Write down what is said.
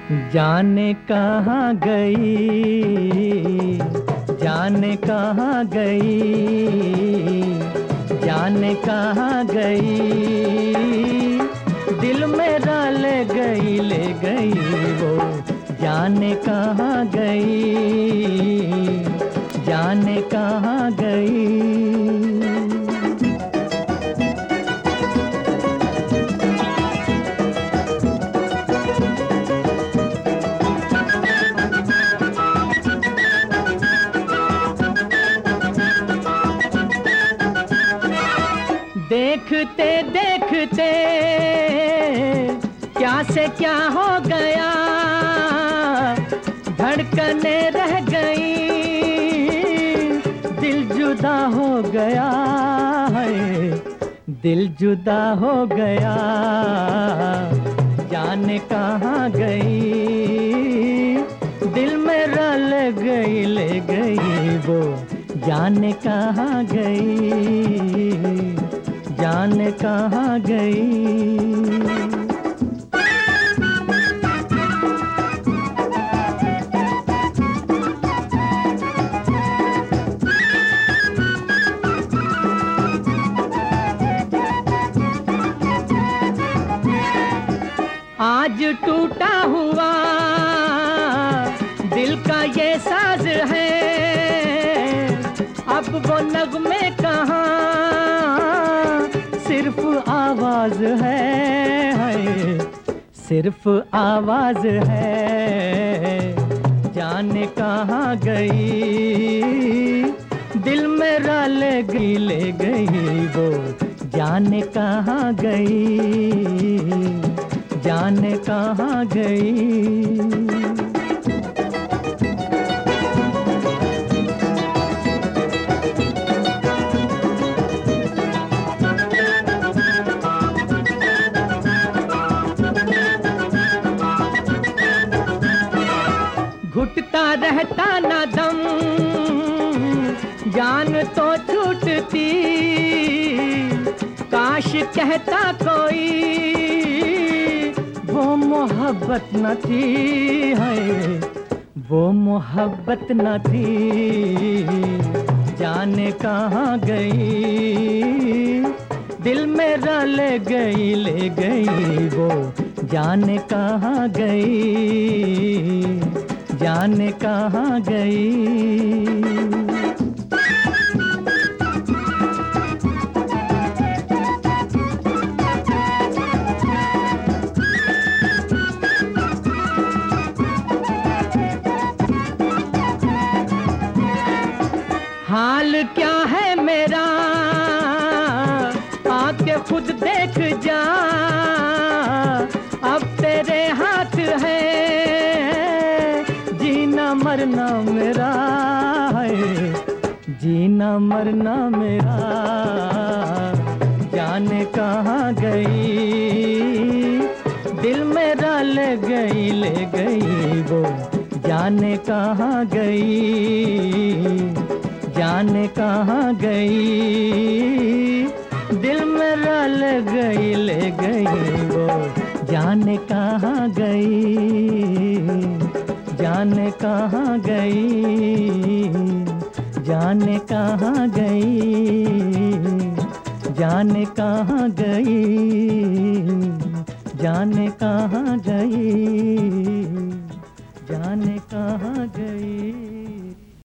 जाने कहाँ गई, जाने कहाँ गई, जाने कहाँ गई, दिल मेरा ले गई वो। जाने कहाँ गई, जाने कहाँ गई। देखते देखते क्या से क्या हो गया, धड़कने रह गई, दिल जुदा हो गया है, दिल जुदा हो गया। जाने कहाँ गई, दिल मेरा ले गई वो। जाने कहाँ गई, जाने कहाँ गई। आज टूटा हुआ दिल का ये साज है, अब वो नगमे कहाँ, सिर्फ आवाज है, सिर्फ आवाज है। जाने कहाँ गई, दिल मेरा ले गई वो। जाने कहाँ गई, जाने कहाँ गई। घुटता रहता ना दम, जान तो छूटती, काश कहता कोई वो मोहब्बत न थी, है वो मोहब्बत न थी। जाने कहाँ गई, दिल मेरा ले गई वो। जाने कहाँ गई, जाने कहाँ गई। हाल क्या है मेरा आके खुद देख जा, अब तेरे हाथ है जीना मरना मेरा, है जीना मरना मेरा। जाने कहाँ गई, दिल मेरा ले गई वो। जाने कहाँ गई, जाने कहाँ गई, दिल मेरा ले गई वो। जाने कहाँ गई, जाने कहाँ गई, जाने कहाँ गई, जाने कहाँ गई, जाने कहाँ गई।